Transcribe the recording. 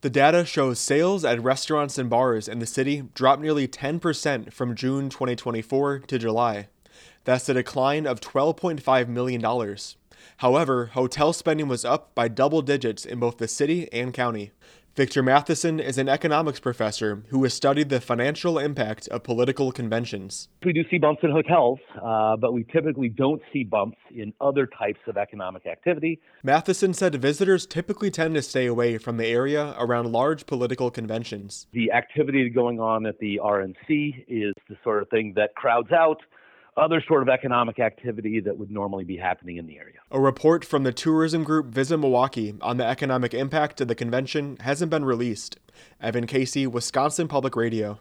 The data shows sales at restaurants and bars in the city dropped nearly 10% from June 2024 to July. That's a decline of $12.5 million. However, hotel spending was up by double digits in both the city and county. Victor Matheson is an economics professor who has studied the financial impact of political conventions. We do see bumps in hotels, but we typically don't see bumps in other types of economic activity. Matheson said visitors typically tend to stay away from the area around large political conventions. The activity going on at the RNC is the sort of thing that crowds out other sort of economic activity that would normally be happening in the area. A report from the tourism group Visit Milwaukee on the economic impact of the convention hasn't been released. Evan Casey, Wisconsin Public Radio.